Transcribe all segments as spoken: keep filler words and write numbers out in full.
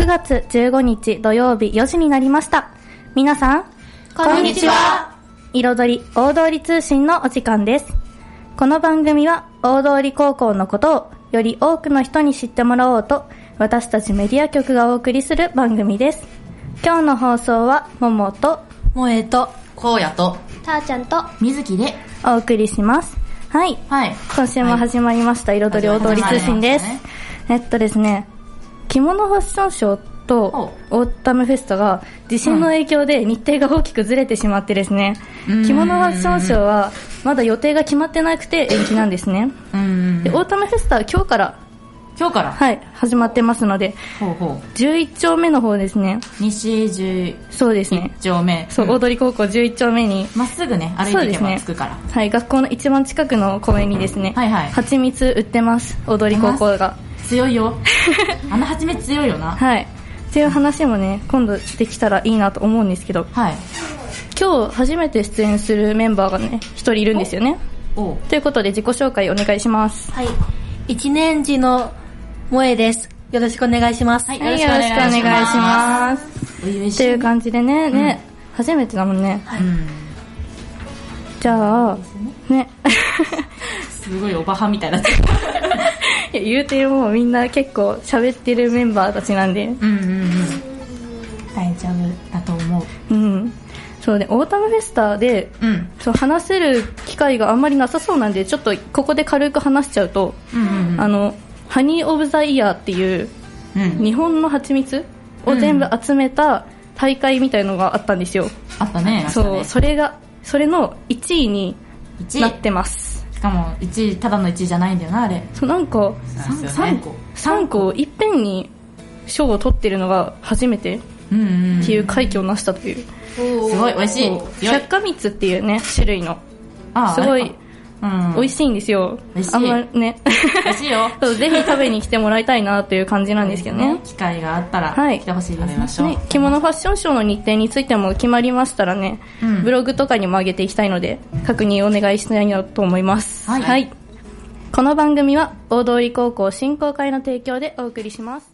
がつじゅうごにち土曜日よじになりました。皆さんこんにちは。 彩り大通通信のお時間です。この番組は大通高校のことをより多くの人に知ってもらおうと、私たちメディア局がお送りする番組です。今日の放送はももともえとこうやとたーちゃんとみずきでお送りします。はい、はい、今週も始まりました、はい、彩り大通通信です、ね、えっとですね着物ファッションショーとオータムフェスタが地震の影響で日程が大きくずれてしまってですね、うん、着物ファッションショーはまだ予定が決まってなくて延期なんですね。うんでオータムフェスタは今日から今日からはい始まってますので、 ほうほうじゅういっちょうめの方ですね。 西じゅういちそうですね丁目そう、うん、大通高校じゅういっちょうめにまっすぐね歩いていけば着くから、 ね、はい学校の一番近くの公園にですね、はいはい、蜂蜜売ってます。大通高校が強いよあの蜂蜜強いよなはいっていう話もね今度できたらいいなと思うんですけど、はい、今日初めて出演するメンバーがね一人いるんですよね。おおということで自己紹介お願いします。 はいいちねん次の萌えです。よろしくお願いします。 はい、よろしくお願いします。っていう感じでね、ね、うん、初めてだもんね。はい、じゃあ、ね。 すごいおばはみたいな。いや言うてもうみんな結構喋ってるメンバーたちなんで。うんうんうん。 大丈夫だと思う。うん。そうね、オータムフェスタで、うん、そう話せる機会があんまりなさそうなんで、ちょっとここで軽く話しちゃうと、うんうんうん、あの、ハニーオブザイヤーっていう、うん、日本の蜂蜜を全部集めた大会みたいのがあったんですよ。 あったね。 そう、 ね、 それがそれのいちいになってます。 しかもいちいただのいちいじゃないんだよなあれ。 そうなんか 3, さんこさんこいっぺんに賞を取ってるのが初めてっていう快挙を成したという。 すごい美味しい。 百花蜜っていうね種類のすごい。うん、美味しいんですよ。 美味しい。 あんまね。 美味しいよ。 そうぜひ食べに来てもらいたいなという感じなんですけどね。 機会があったら来てほしいですね。 ね着物ファッションショーの日程についても決まりましたらね、うん、ブログとかにも上げていきたいので確認お願いしたいなと思います。はい。はい、この番組は大通高校振興会の提供でお送りします。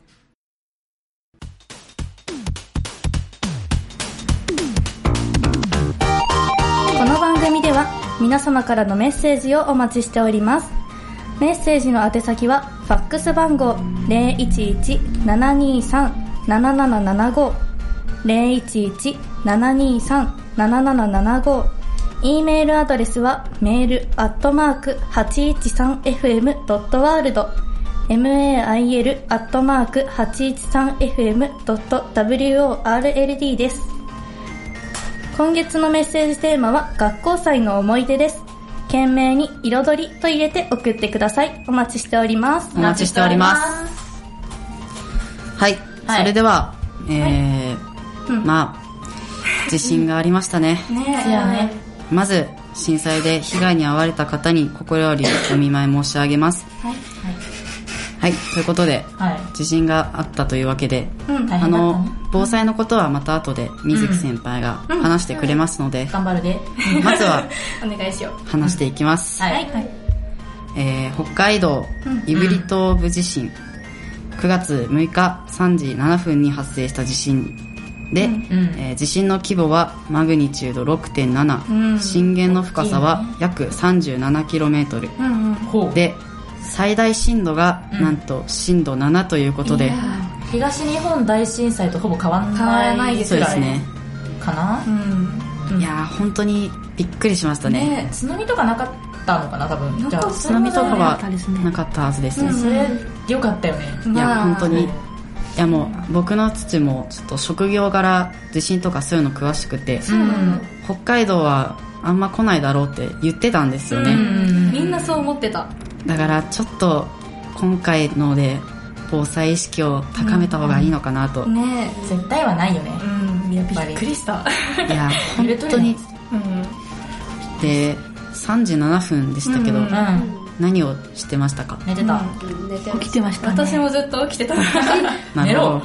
この番組では皆様からのメッセージをお待ちしております。メッセージの宛先はファックス番号 ゼロいちいち ななにさん なななななご ゼロいちいち ななにさん なななななご E メールアドレスはメールアットマーク はちいちさんエフエム ドットワールド mail アットマーク はちいちさんエフエム ドットワールド です。今月のメッセージテーマは学校祭の思い出です。懸命に彩りと入れて送ってください。お待ちしております。 お待ちしております。はい、はい、それでは、えーはいうん、まあ地震がありましたね。ねねまず震災で被害に遭われた方に心よりお見舞い申し上げます。はい、はい、ということで、はい、地震があったというわけで、うん、あの、ね、防災のことはまた後で水木先輩が話してくれますので、うんうん、 頑張るでまずはお願いしよう話していきます、 うん、はい、はいえー、北海道胆振東部地震、うん、くがつむいかさんじななふんに発生した地震で、うんえー、地震の規模はマグニチュード ろくてんなな、うん、震源の深さは約 さんじゅうななキロメートル、うんうん、で最大震度がなんと震度ななということで、うん、 東日本大震災とほぼ変わらないですらいかな、 うん、いや本当にびっくりしました ね, ね津波とかなかったのかな多分。 じゃあ津波とかはなかったはずですね、 うん、それよかったよね。 いや本当にいやもう僕の父もちょっと職業柄地震とかそういうの詳しくて、うん、北海道はあんま来ないだろうって言ってたんですよね、うん、 みんなそう思ってた。 だからちょっと今回ので防災意識を高めた方がいいのかなと、 うん、ね絶対はないよね、 うん、やっぱりびっくりしたいや本当に、うん、でさんじななふんでしたけど、うんうん、何をしてましたか？ 寝てた、 うん、寝て起きてました、ね、私もずっと起きてた寝ろ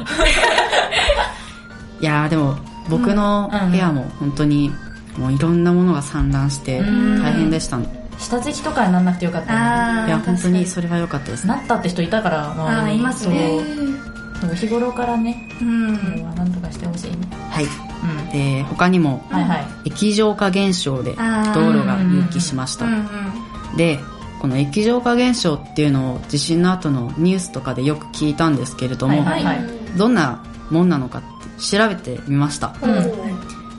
いやでも僕の部屋も本当にもういろんなものが散乱して大変でしたね。 下敷きとかにならなくてよかったね。 いや本当にそれは良かったですね。 なったって人いたからああいますね。 日頃からね、 うん、 これは何とかしてほしいね。 はい、うん、で他にも、はいはい、液状化現象で道路が隆起しました、うんうんうん、でこの液状化現象っていうのを地震の後のニュースとかでよく聞いたんですけれども、はいはいはい、どんなもんなのかって調べてみました、うん、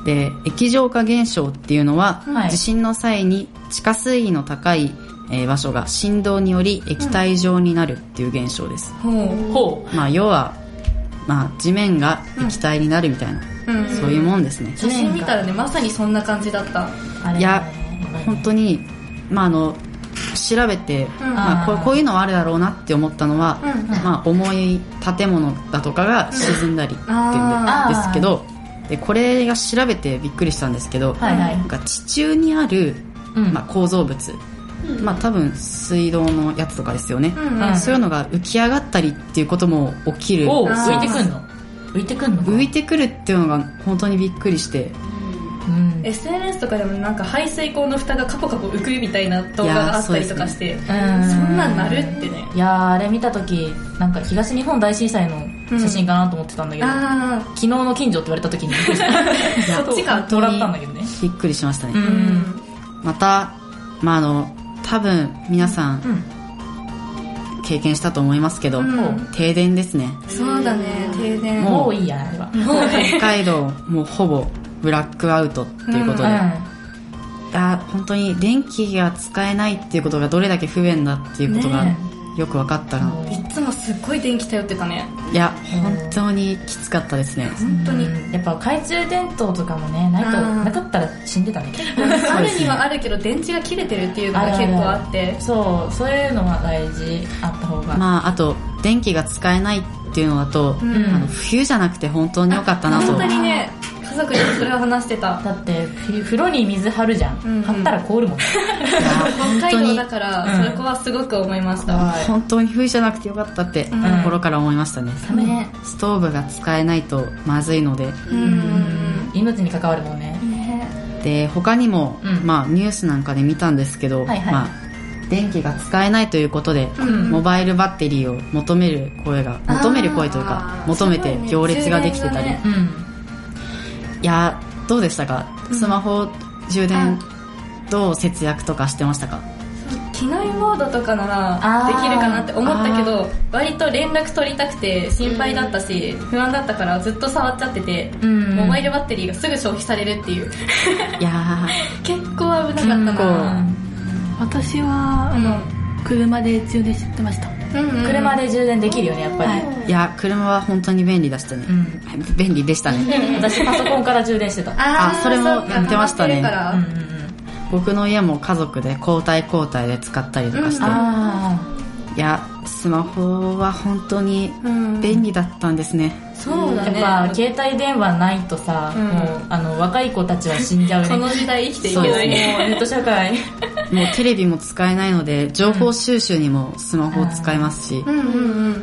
で液状化現象っていうのは、はい、地震の際に地下水位の高いえー、場所が振動により液体状になるっていう現象です、うんほうまあ、要は、まあ、地面が液体になるみたいな、うん、そういうもんですね。 写真見たらねまさにそんな感じだった。 あれいや本当に、まあ、あの調べて、うんまあ、こう、こういうのはあるだろうなって思ったのは、うんまあ、重い建物だとかが沈んだりっていうんですけど、でこれが調べてびっくりしたんですけど、はいはい、なんか地中にある、まあ、構造物、まあ多分水道のやつとかですよね、うんうん、そういうのが浮き上がったりっていうことも起きる。 お浮いてくんの浮いてくんの浮いてくるっていうのが本当にびっくりして、 うん、エスエヌエス とかでもなんか排水口の蓋がカポカポ浮くみたいな動画があったりとかして、そ,、ね、うん、そんなんなるってね。 いやあれ見た時なんか東日本大震災の写真かなと思ってたんだけど、うん、あ昨日の近所って言われた時にびっくりしたそっちかもらったんだけどね。 びっくりしましたね、うん、また、まあ、あの多分皆さん、うん、経験したと思いますけど、うん、停電ですね。 そうだね、停電もういいやあれは北海道もうほぼブラックアウトっていうことで、うんうん、いや本当に電気が使えないっていうことがどれだけ不便だっていうことがよく分かったな、 ね、いつもすっごい電気頼ってたね。 いや本当にきつかったですね。 本当に、 うん、やっぱ懐中電灯とかもねないとなかったら死んでたね。 あるにはあるけど電池が切れてるっていうのが結構あって、 そうそういうのが大事あった方が、 まああと電気が使えないっていうのだと、うん、あの冬じゃなくて本当に良かったなと。 本当にね家族でそれを話してた。 だって風呂に水張るじゃん、うんうん、張ったら凍るもんね北海道だからそれこはすごく思いました、 うん、本当に冬じゃなくてよかったって心から思いましたね、うん、ストーブが使えないとまずいので、うん、 命に関わるもんね。 で他にも、うんまあ、ニュースなんかで見たんですけど、はいはいまあ、電気が使えないということで、うん、モバイルバッテリーを求める声が求める声というか求めて行列ができてたり、ねうん、いやどうでしたか、スマホ充電どう節約とかしてましたか？ 機内モードとかならできるかなって思ったけど割と連絡取りたくて心配だったし、うん、不安だったからずっと触っちゃってて、うん、モバイルバッテリーがすぐ消費されるっていういや結構危なかったな、うん、 私はあの車で充電してました、 うんうん、車で充電できるよねやっぱり、 はい、いや車は本当に便利でしたね、うん、便利でしたね私パソコンから充電してたあそれもやってましたね、僕の家も家族で交代交代で使ったりとかして、うん、あいやスマホは本当に便利だったんですね、 うん、そうだね。 やっぱ携帯電話ないとさ、うん、もうあの若い子たちは死んじゃうねその時代生きていけない、 ね、もうネット社会もうテレビも使えないので情報収集にもスマホを使えますし、うん、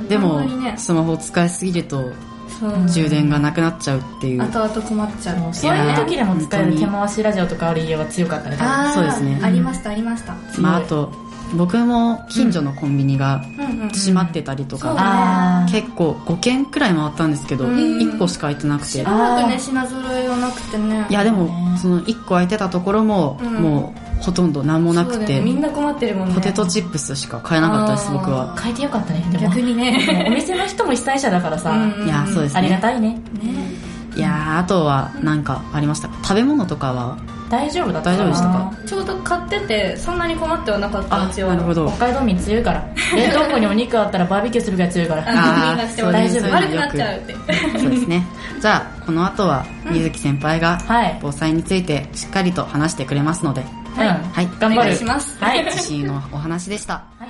でも、ね、スマホを使いすぎると充電がなくなっちゃうっていう、 後々困っちゃう。 そういう時でも使える手回しラジオとかある家は強かったね。 あそうですね、 ありましたありました。 まあ、あと僕も近所のコンビニが閉まってたりとか、うんうん、結構ごけんくらい回ったんですけど、うん、いっこしか空いてなくて、しばらくね品揃えがなくてね。 いやでもそのいっこ空いてたところも、うん、もうほとんど何もなくて、 ね、みんな困ってるもんね。 ポテトチップスしか買えなかったです僕は。 買えてよかったね。でも逆にねお店の人も被災者だからさ、うんうん、 いやそうですね、 ありがたいね。ねいやあとは何かありましたか？食べ物とかは大丈夫だった？ 大丈夫でしたか？ ちょうど買っててそんなに困ってはなかった。 あ、なるほど。 北海道民強いから冷凍庫にお肉あったらバーベキューするぐらい強いからあみんなしても大丈夫、悪くなっちゃうってそうですね。じゃあこの後は水木先輩が防災についてしっかりと話してくれますので、 はい、はい、頑張る。お願いします。 はい、地震のお話でした。 はい。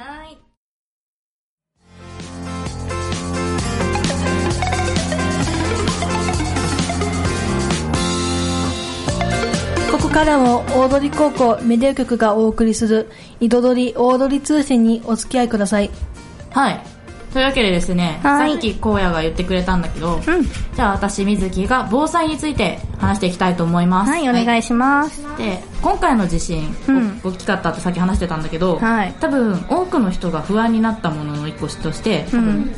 ここからも大通高校メディア局がお送りするいどどり大通通信にお付き合いください。 はい。というわけでですね、さっき荒野が言ってくれたんだけど、うん、じゃあ私水木が防災について話していきたいと思います。 はい、お願いします。 で、今回の地震、うん、大きかったってさっき話してたんだけど、はい、多分多くの人が不安になったものの一個として、多分、うん、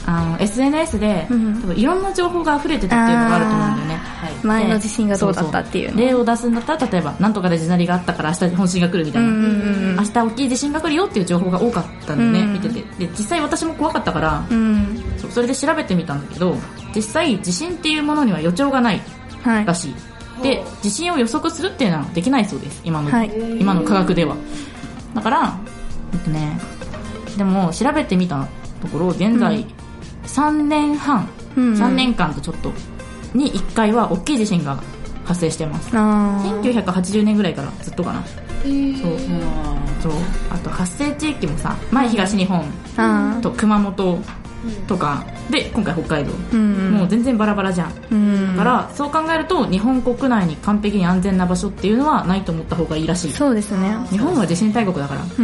あの エスエヌエス で、うん、多分いろんな情報が溢れてたっていうのがあると思うんだよね、はい、 前の地震がどうだったっていう、ね、そうそう例を出すんだったら例えばなんとかで地鳴りがあったから明日本震が来るみたいな、うんうんうん、明日大きい地震が来るよっていう情報が多かったんでね、うん、見ててで実際私も怖かったから、うん、そ, それで調べてみたんだけど実際地震っていうものには予兆がないらしい、はい、で地震を予測するっていうのはできないそうです今の、はい、今の科学ではだから、えっとね、でも調べてみたところ現在、うんさんねんはん、うんうん、さんねんかんとちょっとにいっかいは大きい地震が発生してます。あせんきゅうひゃくはちじゅうねんぐらいからずっとかな。そうそうあと発生地域もさ前東日本と熊本とかで今回北海道、うん、もう全然バラバラじゃん、うん、だからそう考えると日本国内に完璧に安全な場所っていうのはないと思った方がいいらしい。 そうですね日本は地震大国だから、うん、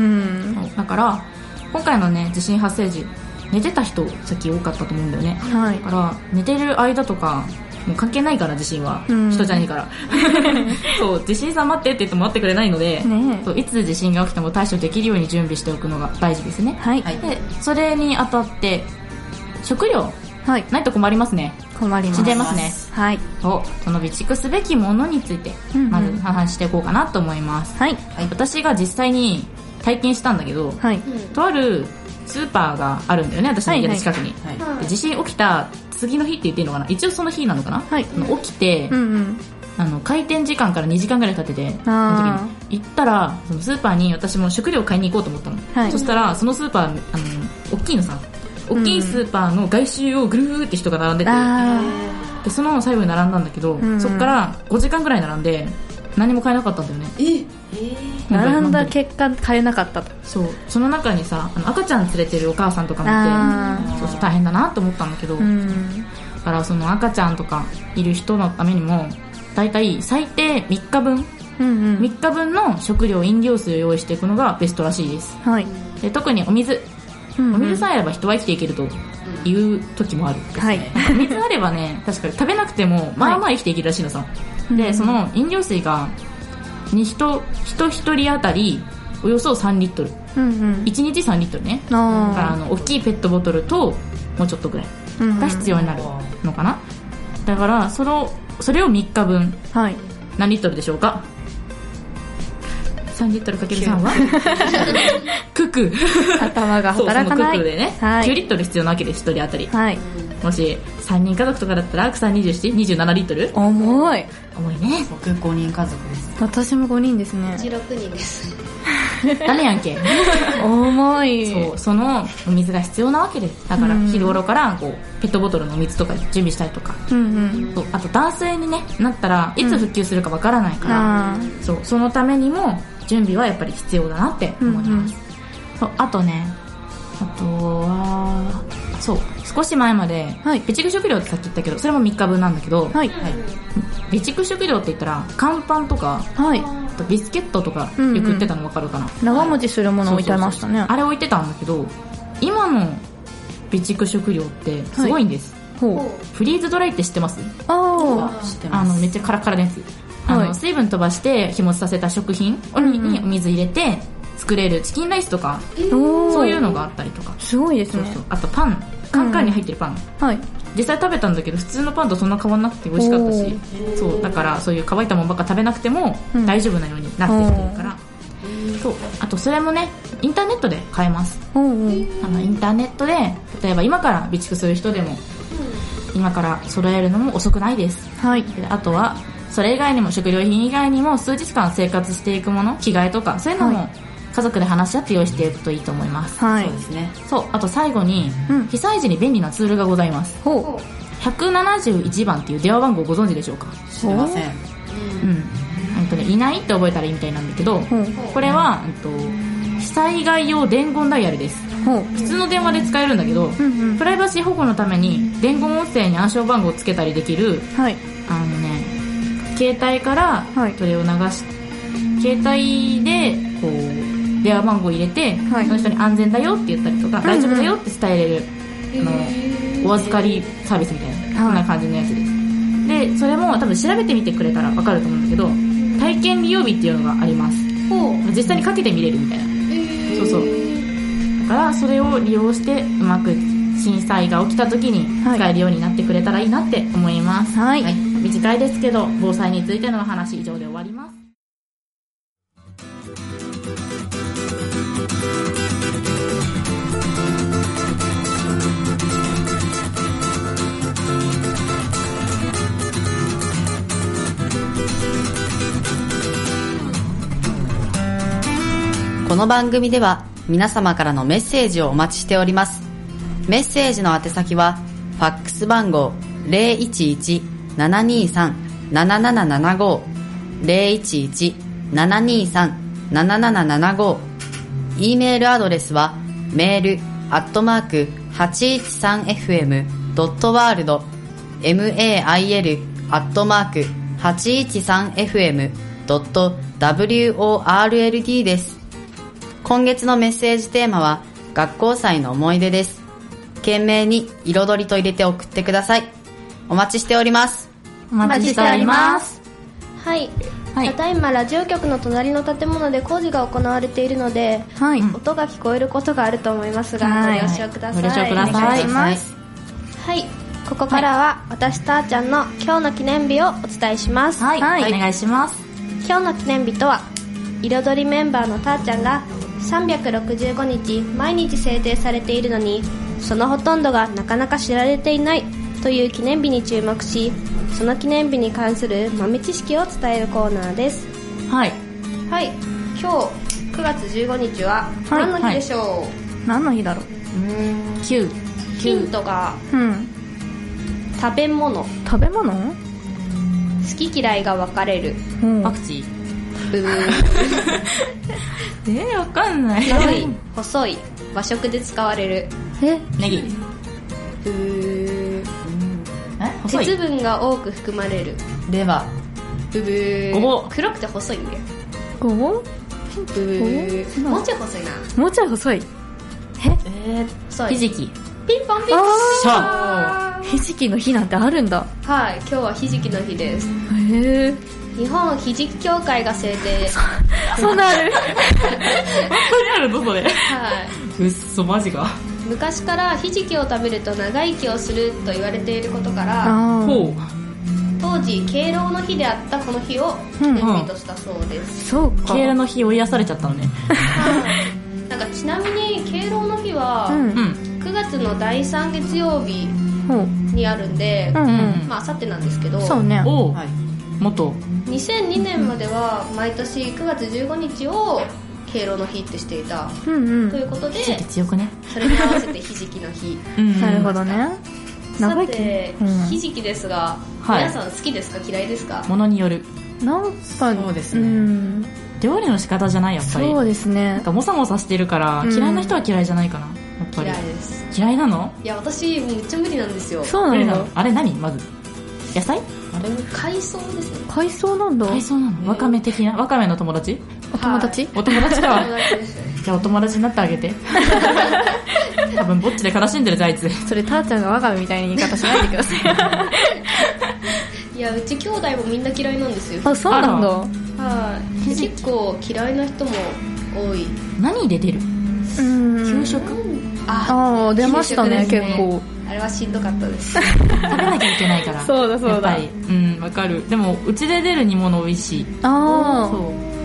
だから今回のね地震発生時寝てた人さっき多かったと思うんだよね、はい、だから寝てる間とかもう関係ないから地震は、うん、人じゃないからそう地震さん待ってって言っても待ってくれないので、ね、そういつ地震が起きても対処できるように準備しておくのが大事ですね、はい、でそれにあたって食料、はい、ないと困りますね。 困ります。 死んでますね。 はい。 そうその備蓄すべきものについてまず話していこうかなと思います、うんうん、はい、私が実際に体験したんだけど、はい、とあるスーパーがあるんだよね私の家の近くに、はいはい、で地震起きた次の日って言っていいのかな一応その日なのかな、はい、起きて、うんうん、あの開店時間からにじかんぐらい経っててその時に行ったらそのスーパーに私も食料買いに行こうと思ったの、はい、そしたらそのスーパーあの大きいのさ大きいスーパーの外周をぐるーって人が並んでて、うん、でその最後に並んだんだけど、うんうん、そっからごじかんぐらい並んで何も買えなかったんだよね。ええ並んだ結果買えなかったと。 そうその中にさあの赤ちゃん連れてるお母さんとかもいてそうそう大変だなと思ったんだけど、うん、だからその赤ちゃんとかいる人のためにもだいたい最低みっかぶん、うんうん、みっかぶんの食料飲料水を用意していくのがベストらしいです、はい、で特にお水、うんうん、お水さえあれば人は生きていけるという時もある、はい、お水あればね確かに食べなくてもまあまあ生きていけるらしいのさ、はい、でその飲料水がに人一人当たりおよそさんリットル、うんうん、いちにちさんリットルねだからあの大きいペットボトルともうちょっとぐらいが必要になるのかな、うんうん、だからそのそれをみっかぶん、はい、何リットルでしょうか。さんリットルかけるさんはクク頭が働かない。 そうそのククでね、はい、きゅうリットル必要なわけですひとり当たり、はい、もしさんにん家族とかだったらさん、にじゅうなな、にじゅうななリットル重い重いね。 僕ごにん家族です。 私もごにんですね。 うちろくにんです誰やんけ重い。 そうそのお水が必要なわけです。だから日頃からこうペットボトルのお水とか準備したりとか、うんうん、そうあと断水に、ね、なったらいつ復旧するかわからないから、うん、そうそのためにも準備はやっぱり必要だなって思います、うんうん、そうあとねあとはそう少し前まで、はい、備蓄食料ってさっき言ったけどそれもみっかぶんなんだけど、はいはい、備蓄食料って言ったら乾パンとか、はい、あとビスケットとかよく売ってたの分かるかな、 うんうん、長持ちするもの置いてましたね。 そうそうそうあれ置いてたんだけど今の備蓄食料ってすごいんです、はい、フリーズドライって知ってます？ あ知ってます。あのめっちゃカラカラなやつあの、はい、水分飛ばして日持ちさせた食品にお水入れて作れるチキンライスとか、うん、そういうのがあったりとかすごいですね。 そうそうあとパンカンカンに入ってるパン、うんはい、実際食べたんだけど普通のパンとそんな変わんなくて美味しかったしそうだからそういう乾いたものばっか食べなくても大丈夫なようになってきてるから、うん、そうあとそれもねインターネットで買えます、うんうん、あのインターネットで例えば今から備蓄する人でも今から揃えるのも遅くないです、はい、であとはそれ以外にも食料品以外にも数日間生活していくもの着替えとかそういうのも、はい家族で話し合って用意していくといいと思います。はい。そうですね。そう。あと最後に、うん、被災時に便利なツールがございます。ほう。ひゃくななじゅういちばんっていう電話番号ご存知でしょうか？ 知りません。うん。 本当ねいないって覚えたらいいみたいなんだけど、これはと被災害用伝言ダイヤルです。ほう。普通の電話で使えるんだけど、うんうん、プライバシー保護のために伝言音声に暗証番号をつけたりできる、はい。あのね携帯からそれを流し、はい、携帯でこう。電話番号を入れて、はい、その人に安全だよって言ったりとか、うんうん、大丈夫だよって伝えれる、あのお預かりサービスみたいな、はい、そんな感じのやつです。で、それも多分調べてみてくれたら分かると思うんだけど、体験利用日っていうのがあります。実際にかけてみれるみたいな。そうそう。だからそれを利用してうまく震災が起きた時に使えるようになってくれたらいいなって思います。 はい、 はい、短いですけど防災についてのお話以上で終わります。 この番組では皆様からのメッセージをお待ちしております。メッセージの宛先はファックス番号 ゼロいちいち ななにさん ななななななご ゼロいちいち ななにさん ななななななご E メールアドレスはメールアットマーク はちいちさんエフエム ドットワールド メール アットマーク はちいちさんエフエム ドットワールド です。今月のメッセージテーマは学校祭の思い出です。懸命に彩りと入れて送ってください。お待ちしております。 お待ちしております。 はい、 はい、 ただいまラジオ局の隣の建物で工事が行われているので、 はい、 音が聞こえることがあると思いますが、 はい、 ご了承ください。 ご了承ください。 お願いします。はい、ここからは私たーちゃんの今日の記念日をお伝えします。 はい、はい、お願いします。 今日の記念日とは、彩りメンバーのたーちゃんがさんびゃくろくじゅうごにち毎日制定されているのに、そのほとんどがなかなか知られていないという記念日に注目し、その記念日に関する豆知識を伝えるコーナーです。 はいはい、今日くがつじゅうごにちは何の日でしょう？はいはい、 何の日だろう。 うーんきゅうヒントが、 うん、 食べ物。 食べ物？ 好き嫌いが分かれる。 うん、 パクチー。 ブーえー、わかんない。 広い細い和食で使われる。 えネギ。 ブーえ細い鉄分が多く含まれる。 レバブブーごぼう。 黒くて細いんだよ。 ごぼう？ ブブーもうちょい細いな。 もうちょい細い。 えー、 細い。 ひじき。 ピンポンピンポン。 あひじきの日なんてあるんだ。 はい、今日はひじきの日です。 へえ。 日本ひじき協会が制定。 そうなる。 本当にあるのそれ。 はい。 うっそマジか。 昔からひじきを食べると長生きをすると言われていることから、 ほう。 当時敬老の日であったこの日を記念日としたそうです。 そうか。 敬老の日追いやされちゃったのね。 なんかちなみに敬老の日は、 うんうん。 くがつのだいさん月曜日にあるんで、 うんうん、 まあ明後日なんですけど、 そうね。 おう、 はい、 もっとにせんにねんまでは毎年くがつじゅうごにちを敬老の日ってしていた、 うんうん、 ということで、 ひじき強くね。 それに合わせてひじきの日。 うん、 なるほどね。 さて、 うん、 ひじきですが、 はい、 皆さん好きですか嫌いですか？ ものによる。 なんかそうですね、うん、 料理の仕方じゃない、やっぱり。 そうですね。 なんかもさもさしてるから、うん、嫌いな人は嫌いじゃないかな、やっぱり。 嫌いです。 嫌いなの？ いや、私めっちゃ無理なんですよ。 そうなんだ。 あれ何まず野菜？ あれ海藻ですね。 海藻なんだ。 海藻なの？わかめ的な？わかめの友達？ お友達？ お友達か。 友達です。 じゃあお友達になってあげて。多分ぼっちで悲しんでるじゃん、あいつ。 それたーちゃんがわかめみたいな言い方しないでください。いや、うち兄弟もみんな嫌いなんですよ。 あ、そうなんだ。 はい。結構嫌いな人も多い。 何入れてる？ うん。 給食？ ああ、出ましたね、結構。 あれはしんどかったです。 食べなきゃいけないから。 そうだそうだ。 やっぱり、うん、わかる。でも、うちで出る煮物美味しい。 ああ。そう。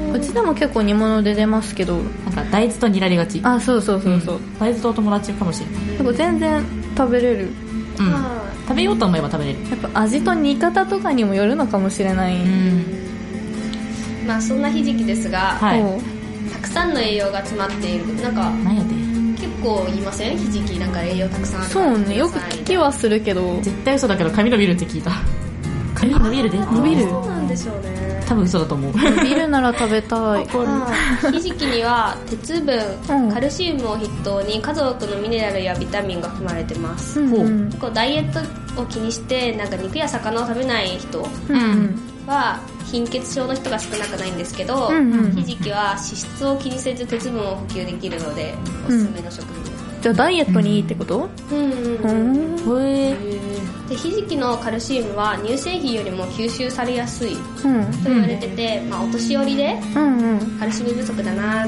うちでも結構煮物で出ますけど。 なんか、大豆と煮られがち。 あ、そうそうそうそう。うん、 大豆とお友達かもしれない。 でも全然食べれる。 うん。食べようと思えば食べれる。 やっぱ味と煮方とかにもよるのかもしれない。うん。 まあ、そんなひじきですが、 はい。 たくさんの栄養が詰まっている。なんか、 何やで結構言いません？ひじきなんか栄養たくさんある。 そうね、よく聞きはするけど。 絶対嘘だけど髪伸びるって聞いた。髪伸びるで。 伸びる。 そうなんでしょうね。 多分嘘だと思う。 伸びるなら食べたい。 ひじきには鉄分、うん、カルシウムを筆頭に数多くのミネラルやビタミンが含まれてます。うんうん、こうダイエットを気にしてなんか肉や魚を食べない人は貧血症の人が少なくないんですけど、うんうん、ひじきは脂質を気にせず鉄分を補給できるのでおすすめの食品です。 じゃあダイエットにいいってこと？ うんうんうん。 へでひじきのカルシウムは乳製品よりも吸収されやすいと言われてて、うんまあ、お年寄りでカルシウム不足だなって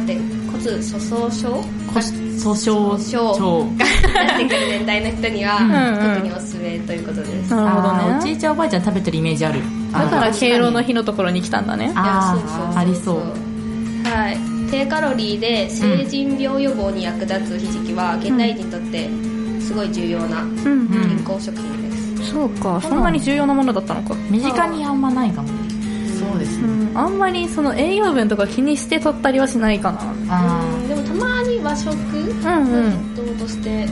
骨粗鬆症骨粗鬆症がなってくる年代の人には、うん、特におすすめということです。 なるほどね。 おじいちゃんおばあちゃん食べてるイメージある。 だから敬老の日のところに来たんだね。 あそうそうそうありそう。 はい、低カロリーで成人病予防に役立つひじきは、うん、現代人にとってすごい重要な健康食品です、 うんうん、そうか、そんなに重要なものだったのか。 身近にあんまないかも。 そうですね、 うん、あんまりその栄養分とか気にして取ったりはしないかな。 あ、うん、でもたまに和食の筆頭として、うんうん、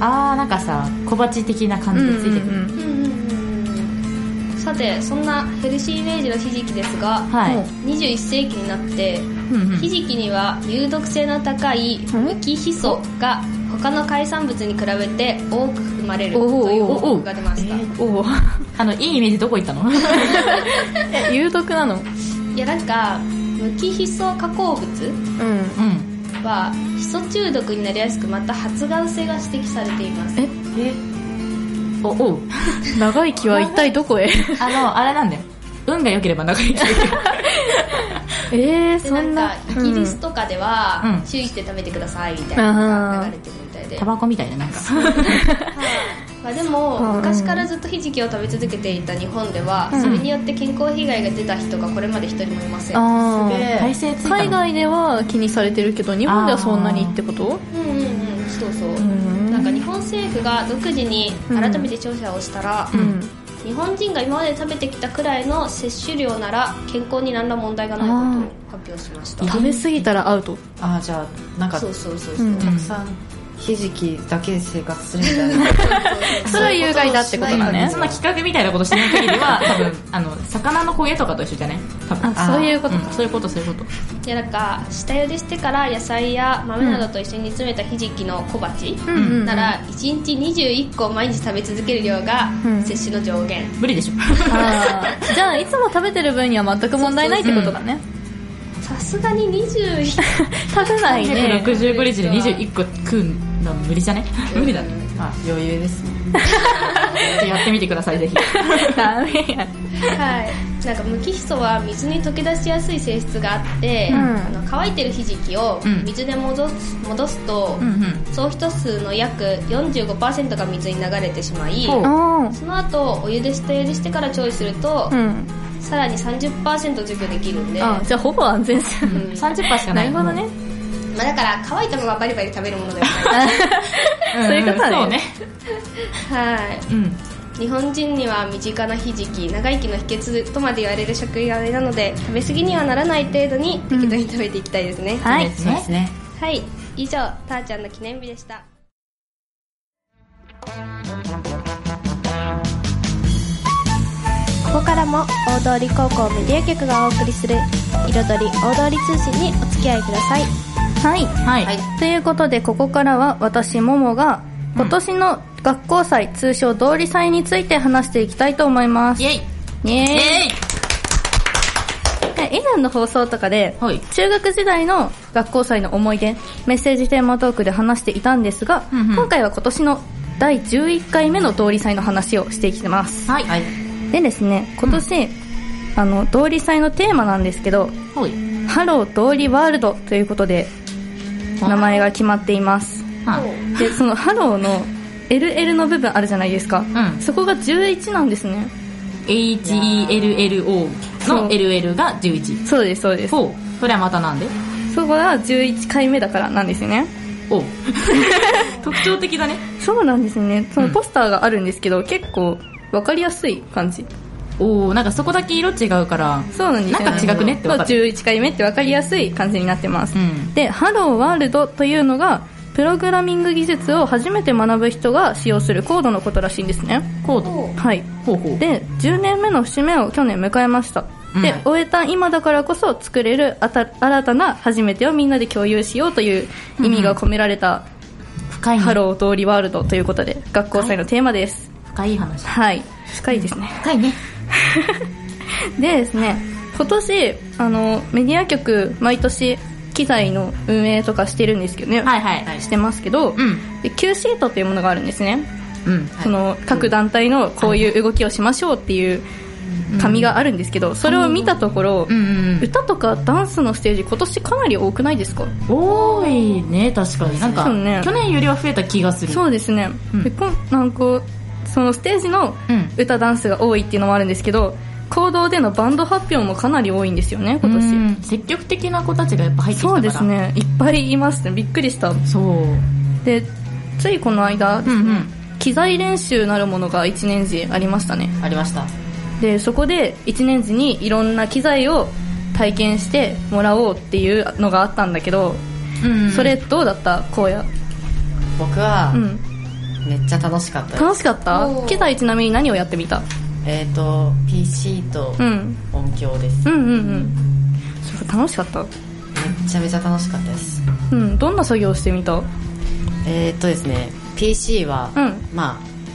あーなんかさ小鉢的な感じでついてくる、うんうんうん、さてそんなヘルシーイメージのひじきですが、はい、にじゅういっ世紀になって、うんうん、ひじきには有毒性の高い無機ヒ素が他の海産物に比べて多く含まれるという報告が出ました。 おーあのいいイメージどこ行ったのえ有毒なの？ いやなんか無機ヒ素化合物、うんうん、はヒ素中毒になりやすく、また発がん性が指摘されています。 ええおおう長生きは一体どこへあのあれなんだよ、運が良ければ長生きできるえー、そんなイギリスとかでは、うん、注意して食べてくださいみたいなのが流れてるみたいで、 タバコみたいななんかまあでも、うん、昔からずっとひじきを食べ続けていた日本では、うん、それによって健康被害が出た人がこれまで一人もいません。 あ体勢ついたの。 海外では気にされてるけど日本ではそんなにってこと？ うんうんうんそうそう、うん、なんか日本政府が独自に改めて調査をしたら、うんうん日本人が今まで食べてきたくらいの摂取量なら健康に何ら問題がないことを発表しました。 食べ過ぎたらアウト。 ああじゃあなんかそうそうそうそう、 うん、たくさんひじきだけで生活するみたいなそれは有害だってことだね。 そんな企画みたいなことしない限りは多分あの魚の焦げとかと一緒じゃね多分。 あそういうことか、 うん、そういうことそういうこと。 いやなんか下茹でしてから野菜や豆などと一緒に煮詰めたひじきの小鉢、うん、ならいちにちにじゅういっこ毎日食べ続ける量が摂取の上限、 うん、無理でしょあじゃあいつも食べてる分には全く問題ないってことだね。 さすがににじゅういっこ食べないね。 さんびゃくろくじゅうごにちでにじゅういっこ食うの無理じゃね無理だね。 あ余裕ですねやってみてくださいぜひダメやはい、なんか無機ヒ素は水に溶け出しやすい性質があって、うん、あの乾いてるひじきを水で戻す、うん、戻すと、うんうん、総人数の約 よんじゅうごパーセント が水に流れてしまい、その後お湯で下茹でしてから調理すると、うん、さらに さんじゅっパーセント 除去できるんで、 あじゃあほぼ安全です、 うん、さんじゅっパーセント しかない。 なるほどね。 まあ、だから乾いたままバリバリ食べるものではないそういうことだね。 そうねはい、うん、日本人には身近なひじき長生きの秘訣とまで言われる食材なので食べ過ぎにはならない程度に適度に食べていきたいですね、 うん、はいそうですね。 はい以上たーちゃんの記念日でした。ここからも大通高校メディア局がお送りする彩り大通通信にお付き合いください。 はい、はいはい、ということでここからは私ももが今年の学校祭、うん、通称通り祭について話していきたいと思います。 イエイイエイ以前の放送とかで、はい、中学時代の学校祭の思い出メッセージテーマトークで話していたんですが、うんうん、今回は今年のだいじゅういっかいめの通り祭の話をしていきます。 はい、はいでですね、今年、うん、あの通り祭のテーマなんですけど、はい、ハロー通りワールドということで名前が決まっています。でそのハローの エルエル の部分あるじゃないですか、うん、そこがじゅういちなんですね。 エイチイーエルエルオー の エルエル がじゅういち。 そうですそうです。 ほうそれはまたなんで？ そこがじゅういっかいめだからなんですよね。 お特徴的だね。 そうなんですね。そのポスターがあるんですけど、うん、結構分かりやすい感じ。 おーなんかそこだけ色違うからそうなんですよ、ね、 なんか違くねって分かる。 じゅういっかいめって分かりやすい感じになってます、うん、でハローワールドというのがプログラミング技術を初めて学ぶ人が使用するコードのことらしいんですね。 コードはいほうほう。 でじゅうねんめの節目を去年迎えました、うん、で終えた今だからこそ作れるあた新たな初めてをみんなで共有しようという意味が込められた、 うん、深いね、 ハロー通りワールドということで学校祭のテーマです。 深い話。 はい深いですね。 深いねでですね今年あのメディア局毎年機材の運営とかしてるんですけどね、 はいはいはい、 してますけど、うん、で Q シートっていうものがあるんですね、うん、その各団体のこういう動きをしましょうっていう紙があるんですけど、それを見たところ、 うんうんうん、 歌とかダンスのステージ今年かなり多くないですか？ 多いね、確かに。なんか、ね、去年よりは増えた気がする。 そうですね、うん、でこなんかそのステージの歌、ダンスが多いっていうのもあるんですけど、行動でのバンド発表もかなり多いんですよね、今年。うん、 積極的な子たちがやっぱ入ってきたから。 そうですね、いっぱいいますね、びっくりした。 そうで、ついこの間ですね、うんうん、機材練習なるものがいちねん時ありましたね。 ありました。 で、そこでいちねん時にいろんな機材を体験してもらおうっていうのがあったんだけど、うんうん、それどうだった？こうや。 僕は、うん、めっちゃ楽しかったです。 楽しかった？機材ちなみに何をやってみた？ えーと ピーシー と音響です、 うん、うんうんうんそう楽しかった？ めちゃめちゃ楽しかったです。 うん、どんな作業してみた？ えーとですね ピーシー は、うん、まあ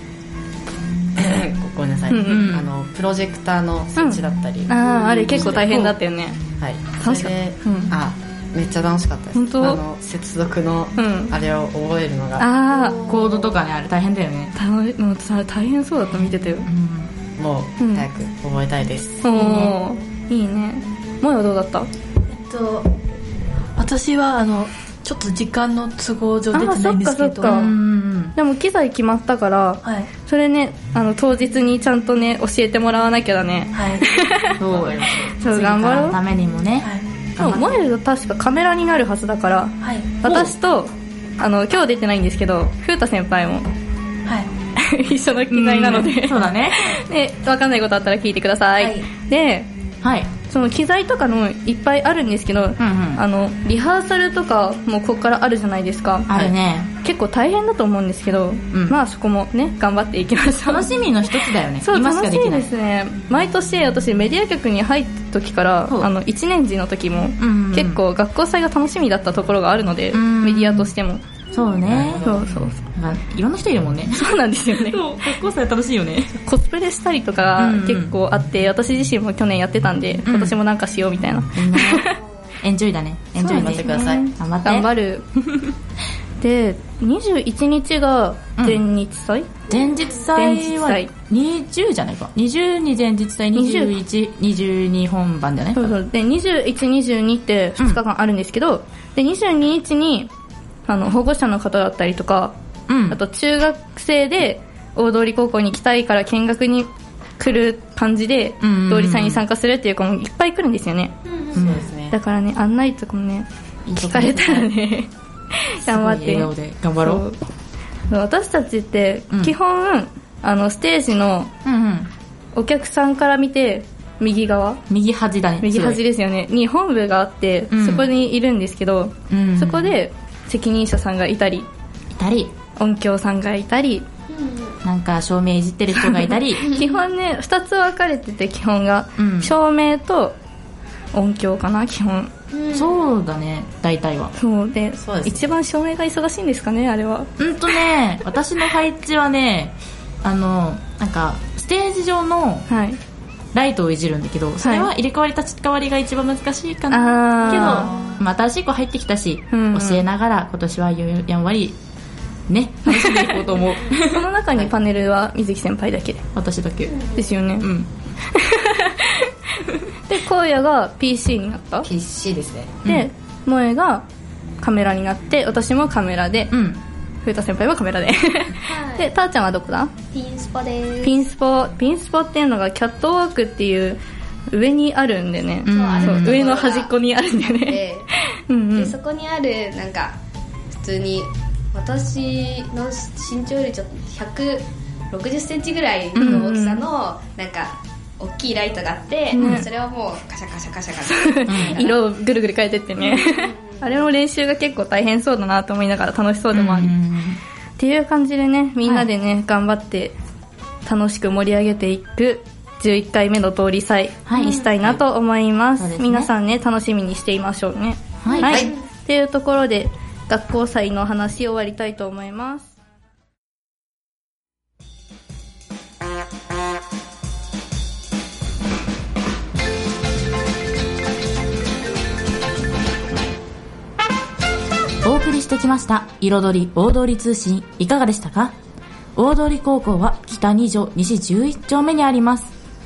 ごめんなさい、うんうん、あのプロジェクターの設置だったり、 うん、あああれ結構大変だったよね。 はい、 楽しかった、うん、 あめっちゃ楽しかったです。 本当？ あの接続のあれを覚えるのが、うん、 ああコードとかね、あれ大変だよね。 もう大変そうだった見てたよ、 うん、もう早く覚えたいです、 うん、おーいいね。もやはどうだった？ えっと私はあのちょっと時間の都合上出てないんですけど、 あ、うんでも機材決まったから、はい、それね、あの当日にちゃんとね教えてもらわなきゃだね。 はいそうそう頑張ろう。 のためにもね、はい、 そうモエル確かカメラになるはずだから、はい、私とあの今日出てないんですけど風太先輩も、はい、一緒の機材なので、 うん、そうだねで分かんないことあったら聞いてください、はい、で、はい、その機材とかのいっぱいあるんですけど、うんうん、あのリハーサルとかもここからあるじゃないですか。 あるね。 結構大変だと思うんですけど、うん、まあそこもね頑張っていきましょう。 楽しみの一つだよね。 そう今しかできない。 楽しいですね。毎年私メディア局に入った時からあのいちねん時の時も、うんうん、結構学校祭が楽しみだったところがあるので、うん、メディアとしても。 そうね。 そうそう。 なんかいろんな人いるもんね。 そうなんですよね。 そう学校祭楽しいよね。 コスプレしたりとか結構あって、うんうん、私自身も去年やってたんで、うん、今年もなんかしようみたいな。 エンジョイだね。エンジョイしてください。 頑張って。頑張る。で、にじゅういちにちが前日祭、うん、 前日祭はにじゅうじゃないか。にじゅうに前日祭、にじゅういち、にじゅうに本番じゃない。 そうそうでにじゅういち、にじゅうにってふつかかんあるんですけど、うん、でにじゅうににちにあの保護者の方だったりとか、うん、あと中学生で大通高校に行きたいから見学に来る感じで通り祭に参加するっていう子もいっぱい来るんですよね、うんうんうん、そうですね。だからね案内とかもね聞かれたらね頑張って笑顔で頑張ろう。 そう私たちって基本、うん、あのステージのお客さんから見て右側右端だね。 右端ですよねに本部があって、うん、そこにいるんですけど、うん、そこで責任者さんがいたりいたり音響さんがいたり、 うん、なんか照明いじってる人がいたり基本ねふたつ分かれてて基本が、うん、照明と音響かな基本、 うん、そうだね大体は。 そうで、そうです、ね、一番照明が忙しいんですかねあれは。 うんとね私の配置はねあのなんかステージ上の、はいライトをいじるんだけどそれは入れ替わり立ち替わりが一番難しいかな、はい、けど、まあ、新しい子入ってきたし、うんうん、教えながら今年はやんわりね楽しんでいこうと思うその中にパネルは水木先輩だけで私だけですよね、うん、で荒野が ピーシー になったピーシー ですねで萌えがカメラになって私もカメラで、うん風太先輩はカメラで、はい、でたーちゃんはどこだ。 ピンスポです。 ピンスポピンスポっていうのがキャットウォークっていう上にあるんでね、うん、そう上の端っこにあるんでねうん、うん、 でそこにあるなんか普通に私の身長よりちょっとひゃくろくじゅっセンチぐらいの大きさのなんか大きいライトがあって、うん、それをもうカシャカシャカシャカシャ色をぐるぐる変えてってねあれも練習が結構大変そうだなと思いながら楽しそうでもあり、っていう感じでねみんなでね、はい、頑張って楽しく盛り上げていくじゅういっかいめの通り祭にしたいなと思います、はいはい、皆さんね楽しみにしていましょうね。はい、はい、っていうところで学校祭の話終わりたいと思います。 お送りしてきました彩り大通り通信いかがでしたか。大通高校は北に条西じゅういち丁目にあります。はい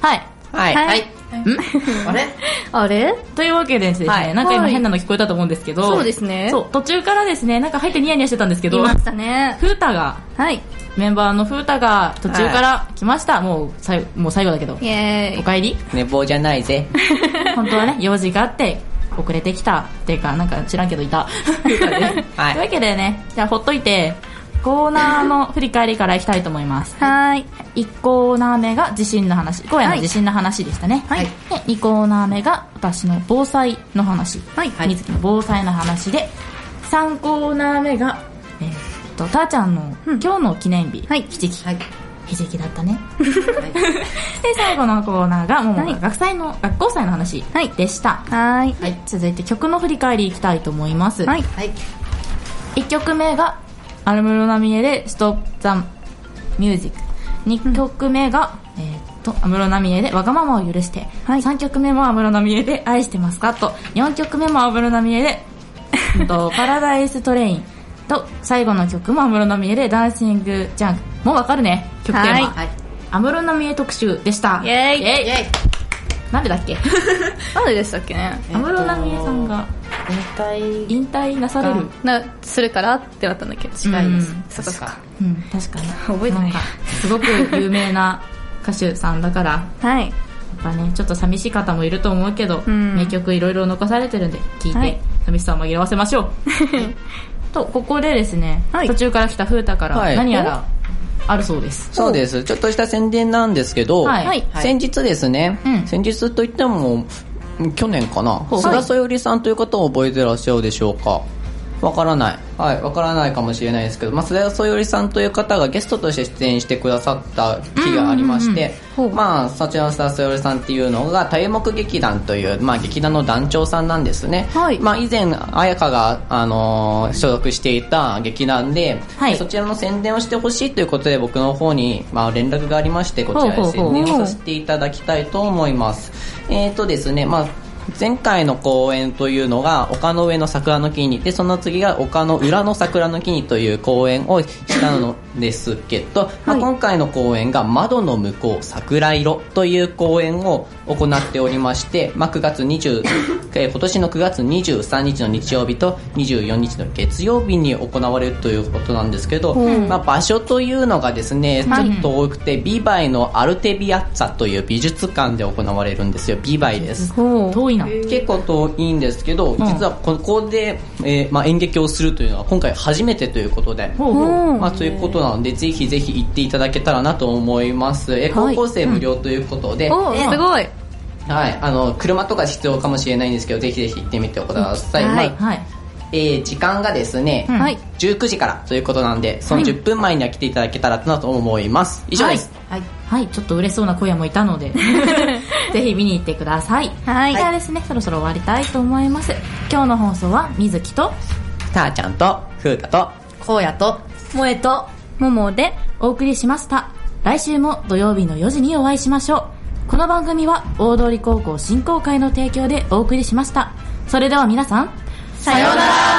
はい。 はい。 はい。 んあれあれというわけでですね、 はいなんか今変なの聞こえたと思うんですけど、 そうですねそう、途中からですね、なんか入ってニヤニヤしてたんですけど、 いましたね。 フータが、 はい。 メンバーのフータが途中から来ました。もう最後、もう最後だけど。 イェーイ。 お帰り寝坊じゃないぜ。 本当はね、用事があって、遅れてきたっていうか、なんか知らんけどいた。フータで。 はいというわけでね、じゃあほっといて、コーナーの振り返りからいきたいと思います。 はーい。 いちコーナー目が地震の話。荒野の地震の話でしたね。 はいで、にコーナー目が私の防災の話。 はい水木の防災の話で、さんコーナー目が、えーっと、たーちゃんのうん今日の記念日。 はいひじき。 はい。 ひじきだったね。で、最後のコーナーが、ももが学祭の、学校祭の話はいでした。 はーい。 はい。続いて曲の振り返りいきたいと思います。 はい。 はい。 いっきょくめがアルムロナミエで Stop the Music。にきょくめが、えーっと、安室奈美恵でわがままを許して。 はいさんきょくめも安室奈美恵で愛してますかと。よんきょくめも安室奈美恵で、うんとパラダイストレイン。と、最後の曲も安室奈美恵でダンシングジャンク。もうわかるね、曲テーマ。 はいはい。 安室奈美恵特集でした。 イェーイイェイイェイ。 なんでだっけなんででしたっけね。 安室奈美恵さんが引退引退なされる。 な、するからってなったんだけど。 近いですうん。 そっかそっか。 うん、確かに。 覚えてないんかすごく有名な歌手さんだから、 はい。 やっぱね、ちょっと寂しい方もいると思うけど、 うん名曲いろいろ残されてるんで、聴いて、 はい寂しさを紛らわせましょう。と、ここでですね、 はい途中から来た風太からはい何やらあるそうです。 そうです。ちょっとした宣伝なんですけど、 はいはい先日ですね、 うん先日といっても、去年かな、 う菅そよりさんという方を覚えてらっしゃるでしょうか。わからない。はい、わからないかもしれないですけど、まあ、菅そよりさんという方がゲストとして出演してくださった日がありまして、 うんうんうんまあ、そちらの菅そよりさんっていうのが、大木劇団という、まあ、劇団の団長さんなんですね。 はいまあ、以前、彩香が、あのー所属していた劇団で、 はいそちらの宣伝をしてほしいということで、僕の方に、まあ、連絡がありまして、こちらで宣伝をさせていただきたいと思います。えーとですね、まあ、前回の公演というのが丘の上の桜の木にで、その次が丘の裏の桜の木にという公演をしたのですけど、まあ、今回の公演が窓の向こう桜色という公演を行っておりまして、まあ、くがつにじゅうえー今年のくがつにじゅうさんにちの日曜日とにじゅうよっかの月曜日に行われるということなんですけど、まあ、場所というのがですね、ちょっと多くて、ビバイのアルテビアッツァという美術館で行われるんですよ。ビバイです。 ほう。 遠いな。 結構遠いんですけど、実はここで、えーまあ、演劇をするというのは今回初めてということで、 ほうほう。 まあ、ということなのでぜひぜひ行っていただけたらなと思います。えー高校生無料ということで、 おー、すごい。 はい、あの車とか必要かもしれないんですけど、ぜひぜひ行ってみてください。 はいまあはい。 えー時間がですね、 うんはい。 じゅうくじからということなんで、そのじゅっぷんまえには来ていただけたらなと思います。以上です。 はい。 はい、ちょっと嬉しそうな小屋もいたので、ぜひ見に行ってください。 はいではですね、そろそろ終わりたいと思います。今日の放送は、水木とたーちゃんとふうたと荒野と、 萌えと、ももで、 お送りしました。来週も土曜日のよじにお会いしましょう。この番組は、大通高校振興会の提供でお送りしました。それでは皆さん、 さようなら。